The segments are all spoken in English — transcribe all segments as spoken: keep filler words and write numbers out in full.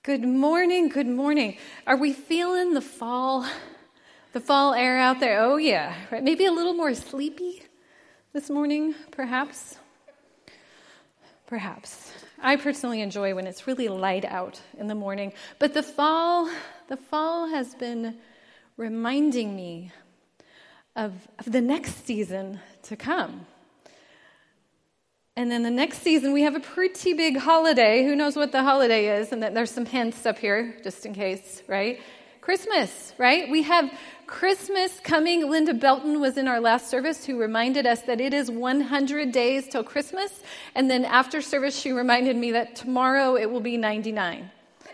Good morning, good morning. Are we feeling the fall, the fall air out there? Oh yeah, right. Maybe a little more sleepy this morning, perhaps. Perhaps. I personally enjoy when it's really light out in the morning. But the fall, the fall has been reminding me of, of the next season to come. And then the next season, we have a pretty big holiday. Who knows what the holiday is? And that there's some hints up here, just in case, right? Christmas, right? We have Christmas coming. Linda Belton was in our last service who reminded us that it is one hundred days till Christmas. And then after service, she reminded me that tomorrow it will be ninety-nine.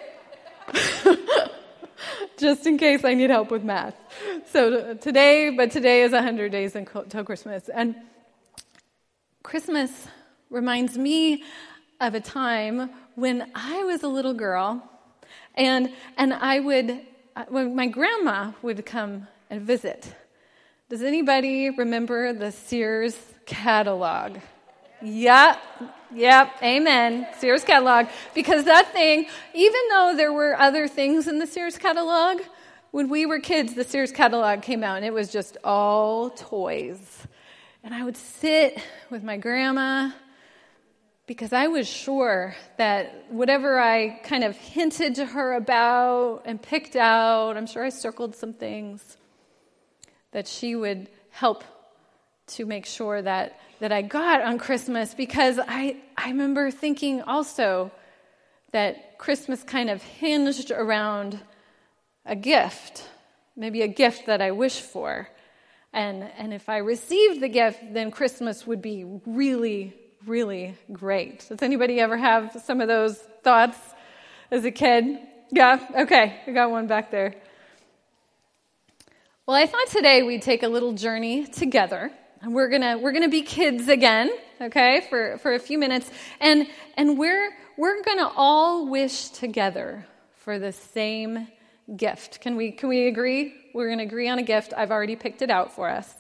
Just in case I need help with math. So today, but today is one hundred days until Christmas. And Christmas reminds me of a time when I was a little girl, and and I would, when my grandma would come and visit. Does anybody remember the Sears catalog? Yep, yep, amen, Sears catalog. Because that thing, even though there were other things in the Sears catalog, when we were kids, the Sears catalog came out, and it was just all toys. And I would sit with my grandma because I was sure that whatever I kind of hinted to her about and picked out, I'm sure I circled some things, that she would help to make sure that, that I got on Christmas, because I, I remember thinking also that Christmas kind of hinged around a gift, maybe a gift that I wish for. And and if I received the gift, then Christmas would be really, really great. Does anybody ever have some of those thoughts as a kid? Yeah? Okay, I got one back there. Well, I thought today we'd take a little journey together. And we're gonna we're gonna be kids again, okay, for, for a few minutes. And and we're we're gonna all wish together for the same gift. Can we can we agree? We're going to agree on a gift. I've already picked it out for us.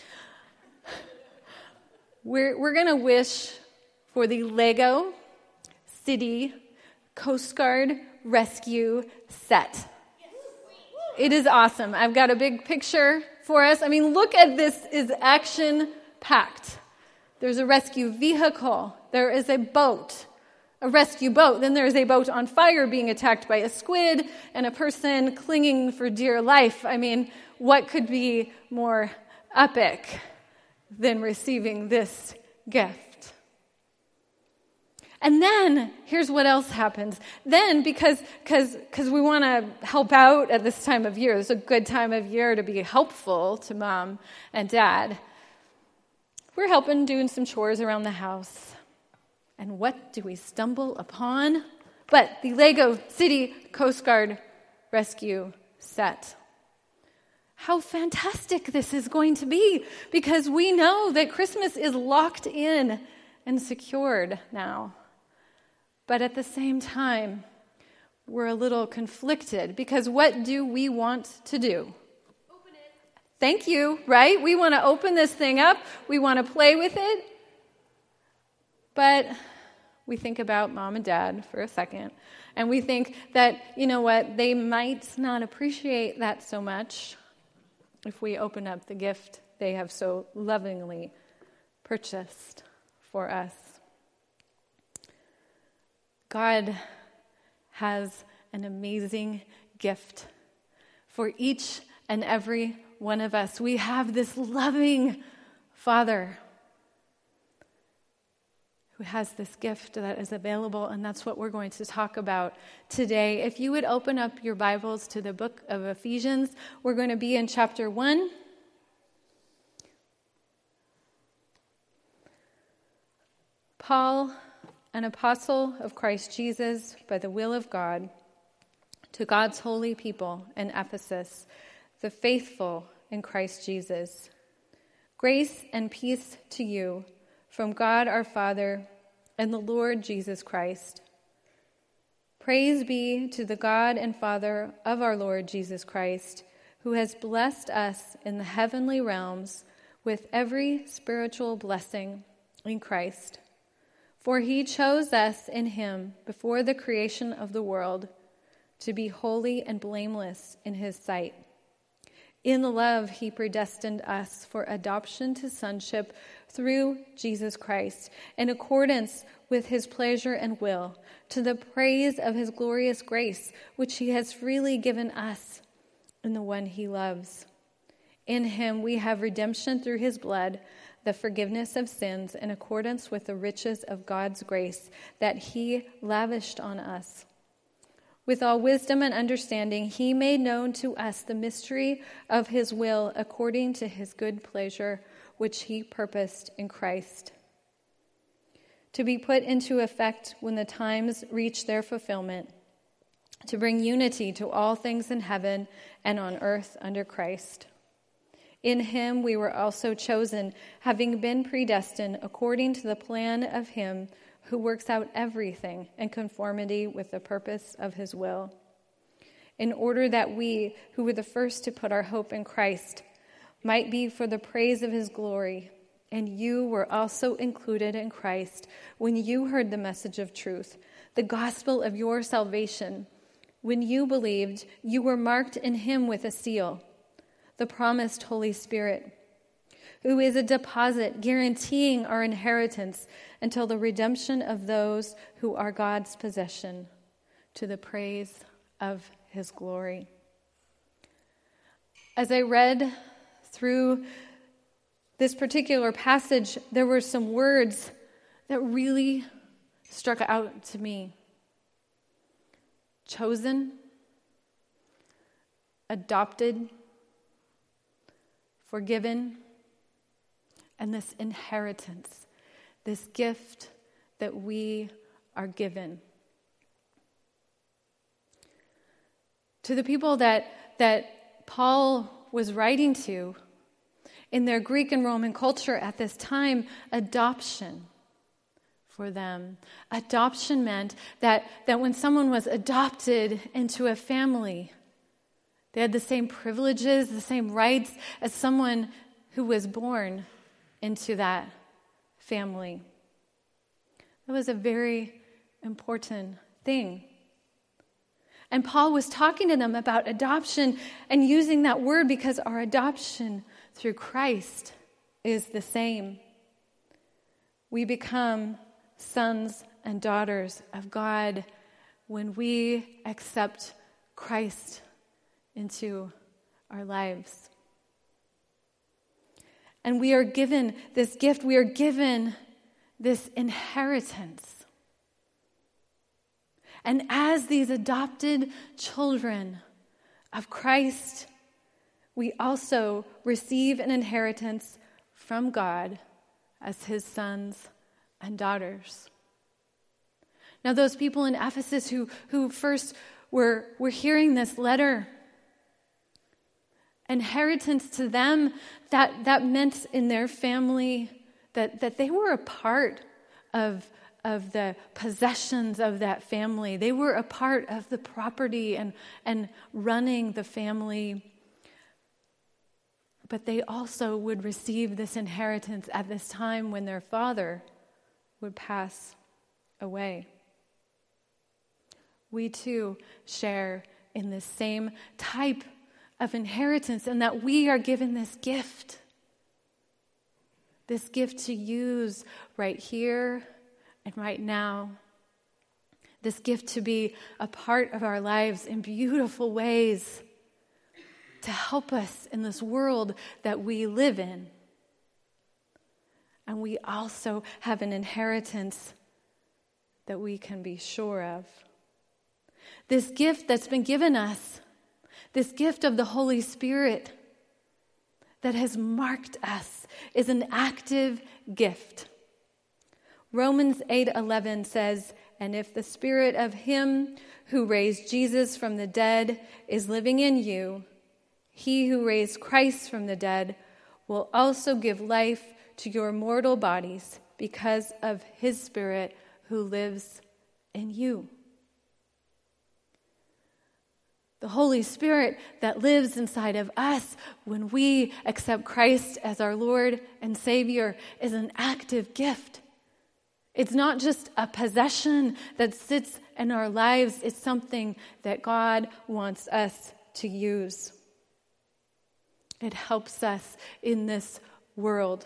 We're we're going to wish for the Lego City Coast Guard Rescue set. It is awesome. I've got a big picture for us. I mean, look at this. Is action-packed. There's a rescue vehicle. There is a boat. A rescue boat. Then there's a boat on fire being attacked by a squid and a person clinging for dear life. I mean, what could be more epic than receiving this gift? And then, here's what else happens. Then, because because because we want to help out at this time of year, it's a good time of year to be helpful to mom and dad, we're helping doing some chores around the house. And what do we stumble upon? But the Lego City Coast Guard Rescue set. How fantastic this is going to be, because we know that Christmas is locked in and secured now. But at the same time, we're a little conflicted, because what do we want to do? Open it. Thank you, right? We want to open this thing up. We want to play with it. But we think about mom and dad for a second, and we think that, you know what, they might not appreciate that so much if we open up the gift they have so lovingly purchased for us. God has an amazing gift for each and every one of us. We have this loving Father who has this gift that is available, and that's what we're going to talk about today. If you would open up your Bibles to the book of Ephesians, we're going to be in chapter one. Paul, an apostle of Christ Jesus by the will of God, to God's holy people in Ephesus, the faithful in Christ Jesus. Grace and peace to you from God our Father and the Lord Jesus Christ. Praise be to the God and Father of our Lord Jesus Christ, who has blessed us in the heavenly realms with every spiritual blessing in Christ. For he chose us in him before the creation of the world to be holy and blameless in his sight. In love, he predestined us for adoption to sonship through Jesus Christ, in accordance with his pleasure and will, to the praise of his glorious grace, which he has freely given us in the one he loves. In him we have redemption through his blood, the forgiveness of sins, in accordance with the riches of God's grace that he lavished on us. With all wisdom and understanding, he made known to us the mystery of his will according to his good pleasure, which he purposed in Christ, to be put into effect when the times reach their fulfillment, to bring unity to all things in heaven and on earth under Christ. In him we were also chosen, having been predestined according to the plan of him who works out everything in conformity with the purpose of his will, in order that we, who were the first to put our hope in Christ, might be for the praise of his glory. And you were also included in Christ when you heard the message of truth, the gospel of your salvation. When you believed, you were marked in him with a seal, the promised Holy Spirit, who is a deposit guaranteeing our inheritance until the redemption of those who are God's possession, to the praise of his glory. As I read through this particular passage, there were some words that really struck out to me. Chosen, adopted, forgiven, and this inheritance, this gift that we are given. To the people that, that Paul was writing to, in their Greek and Roman culture at this time, adoption for them. Adoption meant that, that when someone was adopted into a family, they had the same privileges, the same rights as someone who was born into that family. That was a very important thing. And Paul was talking to them about adoption and using that word because our adoption through Christ is the same. We become sons and daughters of God when we accept Christ into our lives. And we are given this gift, we are given this inheritance. And as these adopted children of Christ, we also receive an inheritance from God as his sons and daughters. Now, those people in Ephesus who, who first were, were hearing this letter, inheritance to them, that, that meant in their family that, that they were a part of, of the possessions of that family. They were a part of the property and, and running the family. But they also would receive this inheritance at this time when their father would pass away. We too share in this same type of inheritance, and that we are given this gift. This gift to use right here and right now. This gift to be a part of our lives in beautiful ways, to help us in this world that we live in. And we also have an inheritance that we can be sure of. This gift that's been given us, this gift of the Holy Spirit that has marked us, is an active gift. Romans eight eleven says, "And if the Spirit of him who raised Jesus from the dead is living in you, he who raised Christ from the dead will also give life to your mortal bodies because of his Spirit who lives in you." The Holy Spirit that lives inside of us when we accept Christ as our Lord and Savior is an active gift. It's not just a possession that sits in our lives. It's something that God wants us to use. It helps us in this world.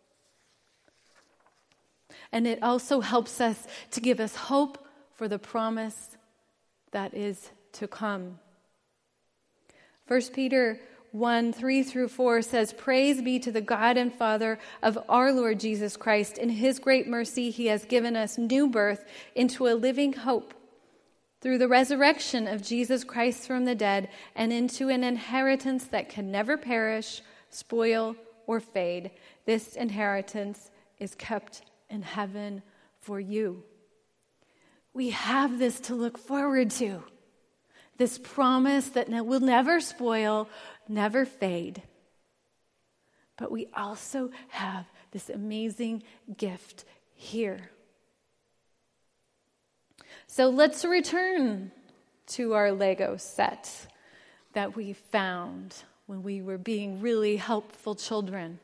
And it also helps us to give us hope for the promise that is to come. First Peter one, three through four says, "Praise be to the God and Father of our Lord Jesus Christ. In his great mercy, he has given us new birth into a living hope through the resurrection of Jesus Christ from the dead, and into an inheritance that can never perish, spoil, or fade. This inheritance is kept in heaven for you." We have this to look forward to. This promise that will never spoil, never fade. But we also have this amazing gift here. So let's return to our Lego set that we found when we were being really helpful children.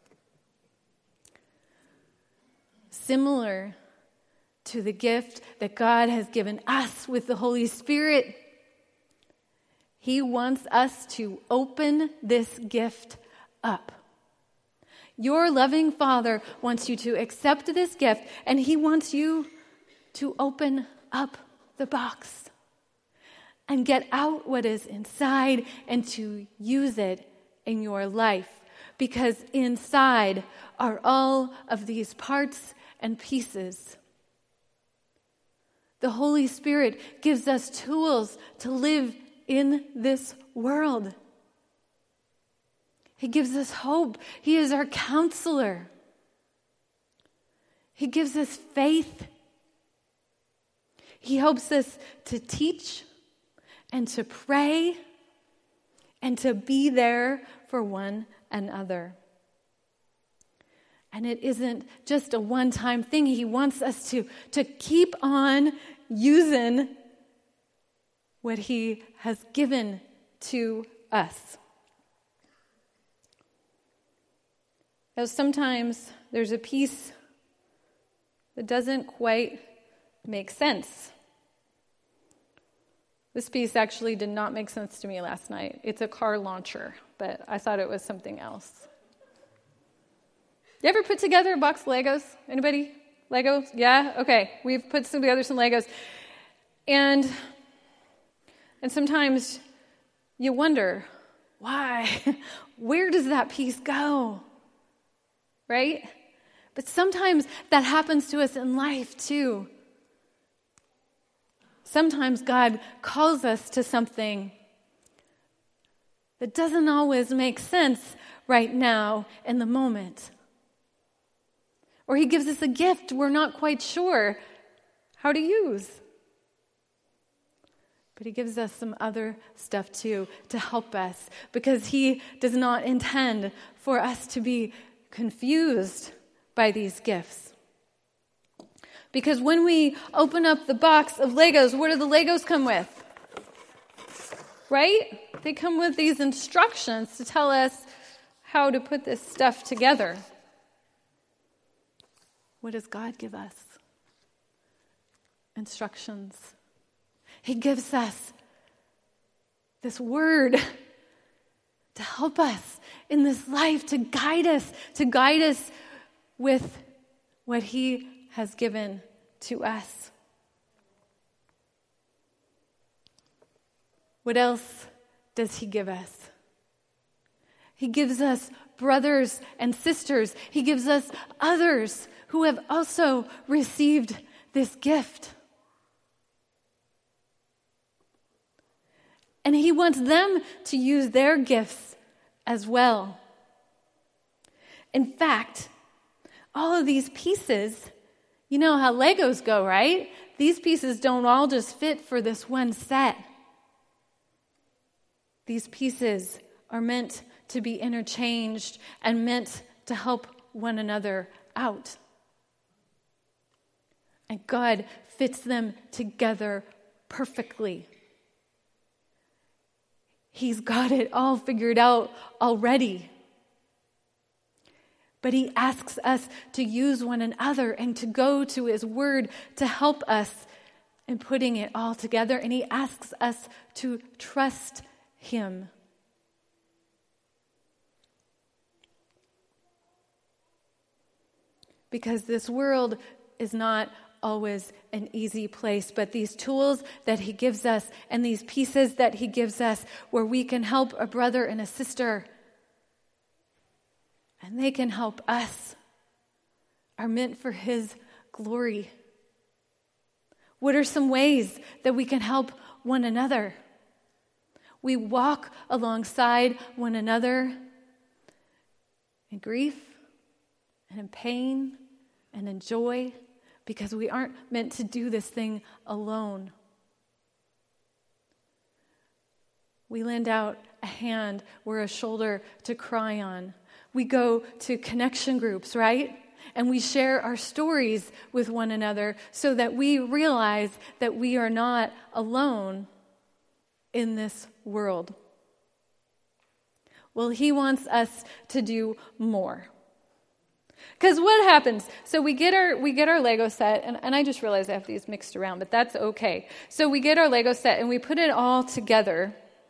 Similar to the gift that God has given us with the Holy Spirit, he wants us to open this gift up. Your loving Father wants you to accept this gift, and he wants you to open up the box and get out what is inside and to use it in your life. Because inside are all of these parts and pieces. The Holy Spirit gives us tools to live in this world. He gives us hope. He is our counselor. He gives us faith. He helps us to teach and to pray and to be there for one another. And it isn't just a one-time thing. He wants us to, to keep on using what he has given to us. Now, sometimes there's a piece that doesn't quite make sense. This piece actually did not make sense to me last night. It's a car launcher, but I thought it was something else. You ever put together a box of Legos? Anybody? Legos? Yeah? Okay. We've put some together some Legos. And and sometimes you wonder, why? Where does that piece go? Right? But sometimes that happens to us in life too. Sometimes God calls us to something that doesn't always make sense right now in the moment. Or he gives us a gift we're not quite sure how to use. But he gives us some other stuff too to help us, because he does not intend for us to be confused by these gifts. Because when we open up the box of Legos, what do the Legos come with? Right? They come with these instructions to tell us how to put this stuff together. What does God give us? Instructions. He gives us this word to help us in this life, to guide us, to guide us with what he has given to us. What else does he give us? He gives us brothers and sisters. He gives us others who have also received this gift. And he wants them to use their gifts as well. In fact, all of these pieces, you know how Legos go, right? These pieces don't all just fit for this one set. These pieces are meant to be interchanged and meant to help one another out. And God fits them together perfectly. He's got it all figured out already. but he asks us to use one another and to go to his word to help us in putting it all together. And he asks us to trust him. Because this world is not always an easy place, but these tools that he gives us and these pieces that he gives us where we can help a brother and a sister and they can help us are meant for his glory. What are some ways that we can help one another? We walk alongside one another in grief and in pain and in joy, because we aren't meant to do this thing alone. We lend out a hand or a shoulder to cry on. We go to connection groups, right? And we share our stories with one another so that we realize that we are not alone in this world. Well, he wants us to do more. Because what happens? So we get our we get our Lego set, and, and I just realized I have these mixed around, but that's okay. So we get our Lego set and we put it all together.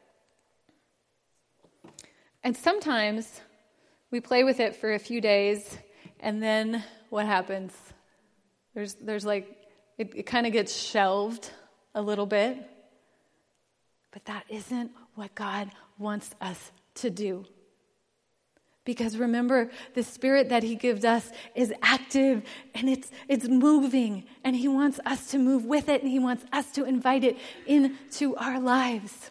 And sometimes we play with it for a few days, and then what happens? There's there's like it, it kind of gets shelved a little bit. But that isn't what God wants us to do. Because remember, the Spirit that he gives us is active and it's it's moving. And he wants us to move with it, and he wants us to invite it into our lives.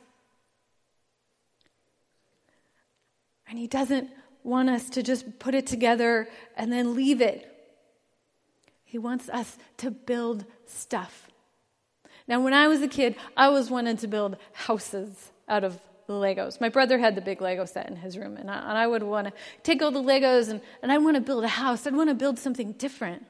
And he doesn't want us to just put it together and then leave it. He wants us to build stuff. Now, when I was a kid, I always wanted to build houses out of the Legos. My brother had the big Lego set in his room, and I, and I would want to take all the Legos, and, and I want to build a house. I'd want to build something different.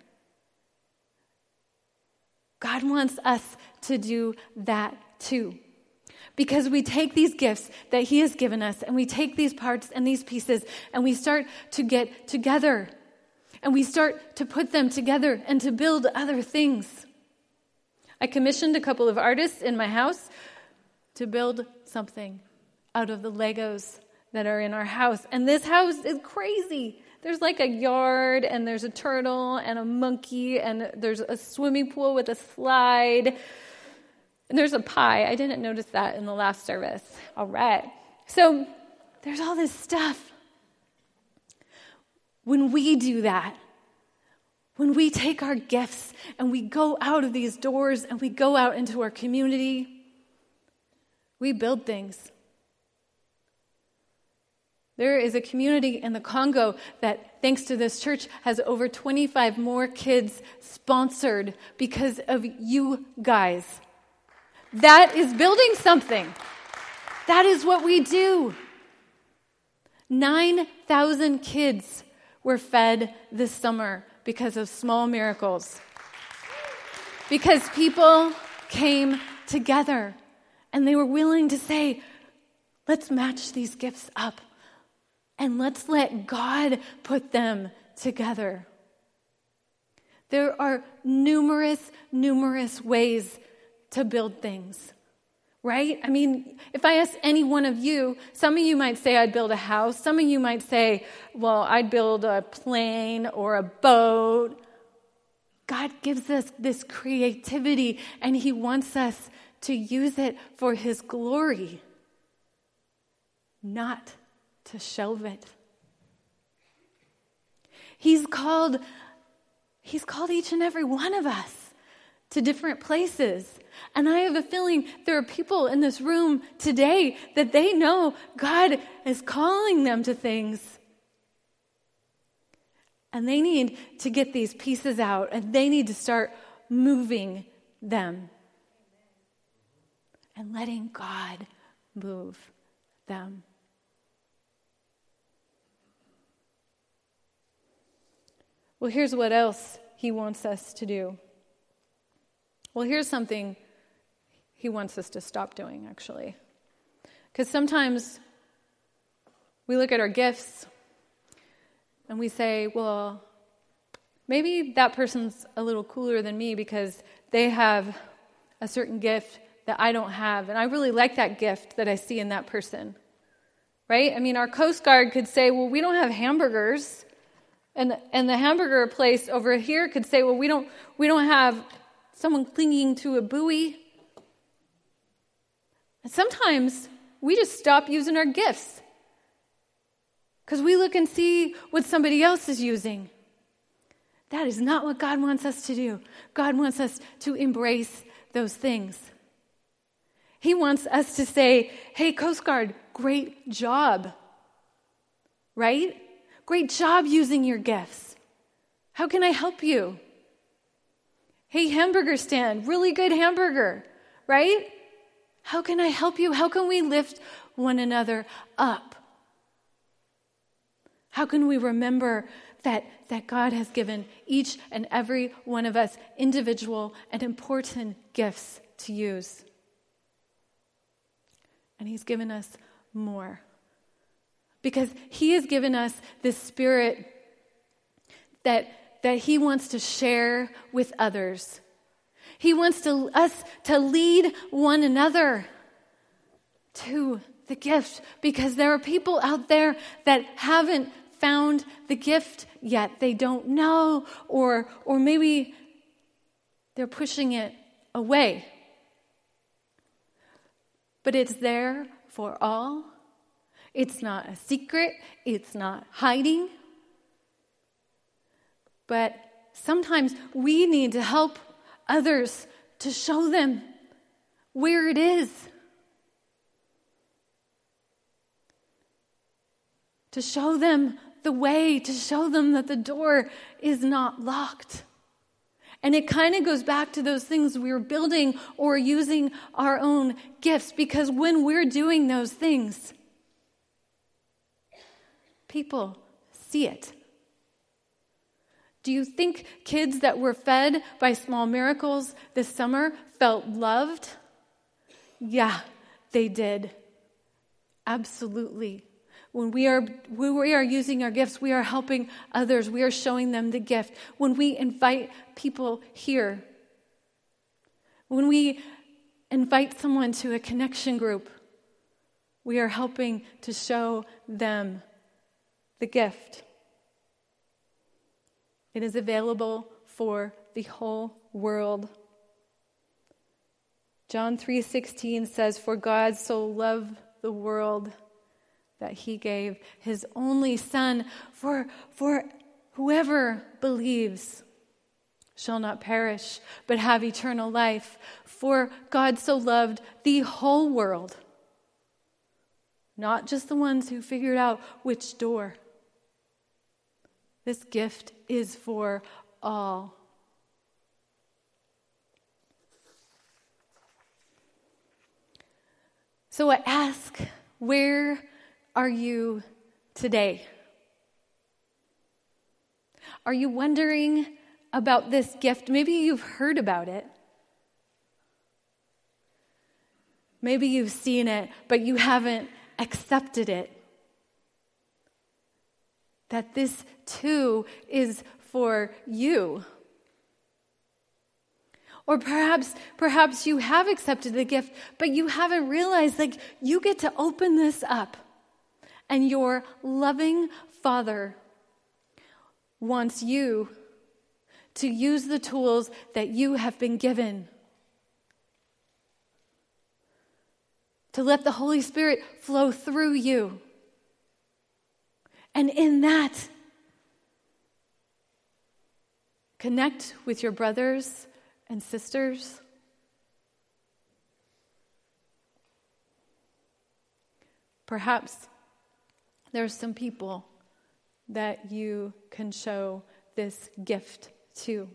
God wants us to do that too. Because we take these gifts that he has given us, and we take these parts and these pieces, and we start to get together. And we start to put them together and to build other things. I commissioned a couple of artists in my house to build something out of the Legos that are in our house. And this house is crazy. There's like a yard, and there's a turtle and a monkey, and there's a swimming pool with a slide. And there's a pie. I didn't notice that in the last service. All right. So there's all this stuff. When we do that, when we take our gifts and we go out of these doors and we go out into our community, we build things. There is a community in the Congo that, thanks to this church, has over twenty-five more kids sponsored because of you guys. That is building something. That is what we do. nine thousand kids were fed this summer because of Small Miracles. Because people came together and they were willing to say, let's match these gifts up and let's let God put them together. There are numerous, numerous ways to build things, right? I mean, if I ask any one of you, some of you might say I'd build a house. Some of you might say, well, I'd build a plane or a boat. God gives us this creativity, and he wants us to use it for his glory, not to shelve it. He's called, he's called each and every one of us to different places. And I have a feeling there are people in this room today that they know God is calling them to things. And they need to get these pieces out, and they need to start moving them and letting God move them. Well, here's what else he wants us to do. Well, here's something he wants us to stop doing, actually. Because sometimes we look at our gifts And we say, well, maybe that person's a little cooler than me because they have a certain gift that I don't have, and I really like that gift that I see in that person, right? I mean, our Coast Guard could say, well, we don't have hamburgers, and and the hamburger place over here could say, well, we don't we don't have someone clinging to a buoy. And sometimes we just stop using our gifts because we look and see what somebody else is using. That is not what God wants us to do. God wants us to embrace those things. He wants us to say, hey, Coast Guard, great job. Right? Great job using your gifts. How can I help you? Hey, hamburger stand, really good hamburger. Right? How can I help you? How can we lift one another up? How can we remember that, that God has given each and every one of us individual and important gifts to use? And He's given us more. Because He has given us this spirit that, that He wants to share with others. He wants to, us to lead one another to the gift. Because there are people out there that haven't found the gift yet. They don't know, or or maybe they're pushing it away. But it's there for all. It's not a secret. It's not hiding. But sometimes we need to help others to show them where it is. To show them the way, to show them that the door is not locked. And it kind of goes back to those things we were building or using our own gifts, because when we're doing those things, people see it. Do you think kids that were fed by Small Miracles this summer felt loved? Yeah, they did. Absolutely. When we are when we are using our gifts, we are helping others. We are showing them the gift. When we invite people here, when we invite someone to a connection group, we are helping to show them the gift. It is available for the whole world. John three sixteen says, "For God so loved the world that He gave His only Son, for, for whoever believes shall not perish, but have eternal life. For God so loved the whole world," not just the ones who figured out which door. This gift is for all. So I ask, where are you today? Are you wondering about this gift? Maybe you've heard about it. Maybe you've seen it, but you haven't accepted it. That this too is for you. Or perhaps, perhaps you have accepted the gift, but you haven't realized, like, you get to open this up. And your loving Father wants you to use the tools that you have been given. To let the Holy Spirit flow through you. And in that, connect with your brothers and sisters. Perhaps there are some people that you can show this gift to.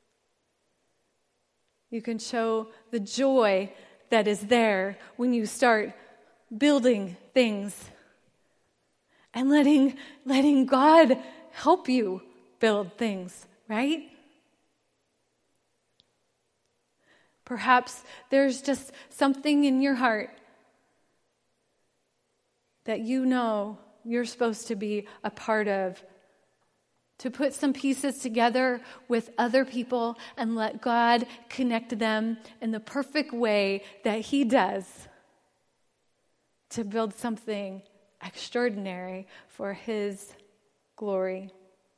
You can show the joy that is there when you start building things and letting, letting God help you build things, right? Perhaps there's just something in your heart that you know you're supposed to be a part of to put some pieces together with other people and let God connect them in the perfect way that He does to build something extraordinary for His glory.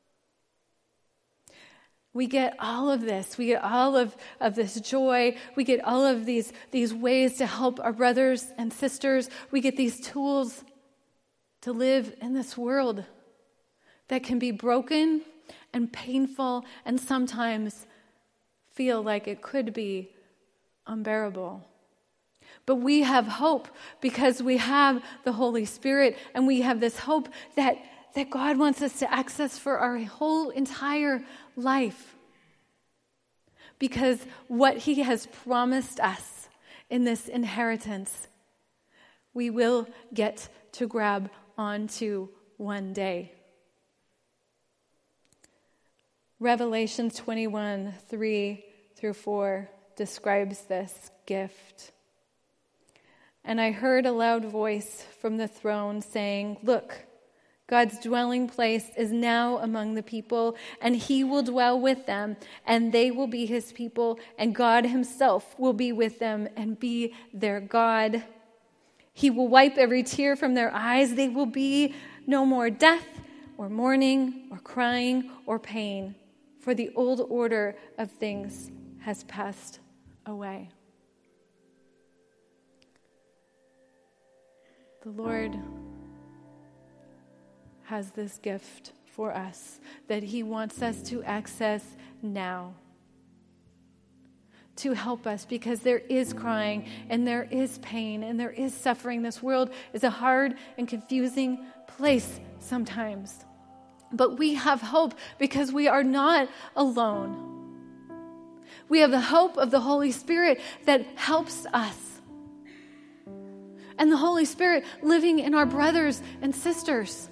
We get all of this. We get all of, of this joy. We get all of these, these ways to help our brothers and sisters. We get these tools to live in this world that can be broken and painful and sometimes feel like it could be unbearable. But we have hope because we have the Holy Spirit, and we have this hope that, that God wants us to access for our whole entire life. Because what He has promised us in this inheritance, we will get to grab onto one day. Revelation twenty-one, three through four describes this gift. And I heard a loud voice from the throne saying, "Look, God's dwelling place is now among the people, and He will dwell with them, and they will be His people, and God Himself will be with them and be their God. He will wipe every tear from their eyes. They will be no more death or mourning or crying or pain, for the old order of things has passed away." The Lord has this gift for us that He wants us to access now, to help us, because there is crying and there is pain and there is suffering. This world is a hard and confusing place sometimes. But we have hope because we are not alone. We have the hope of the Holy Spirit that helps us. And the Holy Spirit living in our brothers and sisters.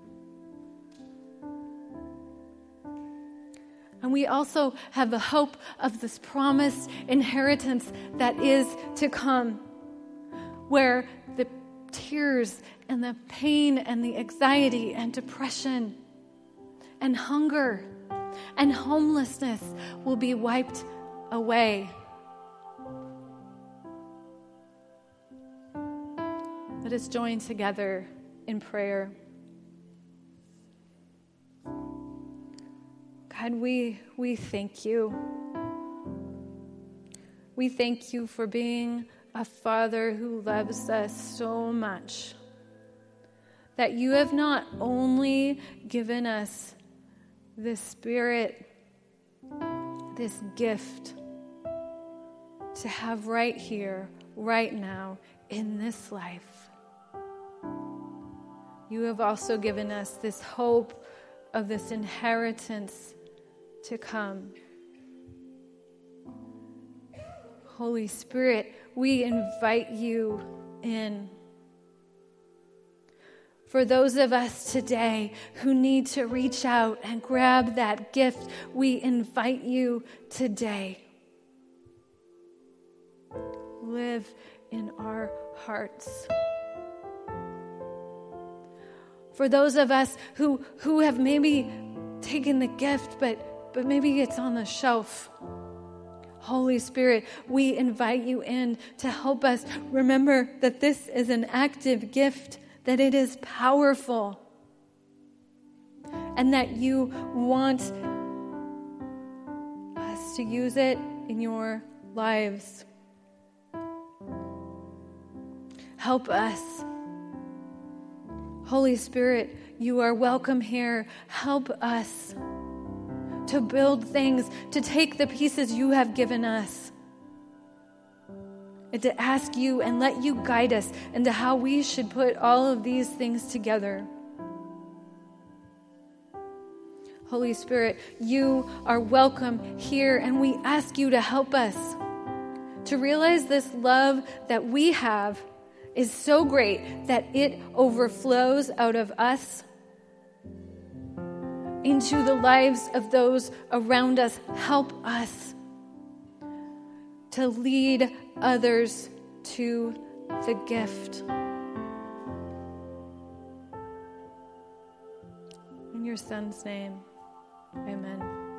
And we also have the hope of this promised inheritance that is to come, where the tears and the pain and the anxiety and depression and hunger and homelessness will be wiped away. Let us join together in prayer. God, we, we thank you. We thank you for being a Father who loves us so much, that you have not only given us this Spirit, this gift to have right here, right now, in this life. You have also given us this hope of this inheritance to come. Holy Spirit, we invite you in. For those of us today who need to reach out and grab that gift, we invite you today. Live in our hearts. For those of us who, who have maybe taken the gift, but, but maybe it's on the shelf, Holy Spirit, we invite you in to help us remember that this is an active gift, that it is powerful, and that you want us to use it in your lives. Help us. Holy Spirit, you are welcome here. Help us to build things, to take the pieces you have given us, and to ask you and let you guide us into how we should put all of these things together. Holy Spirit, you are welcome here, and we ask you to help us to realize this love that we have is so great that it overflows out of us into the lives of those around us. Help us to lead others to the gift. In your Son's name, Amen.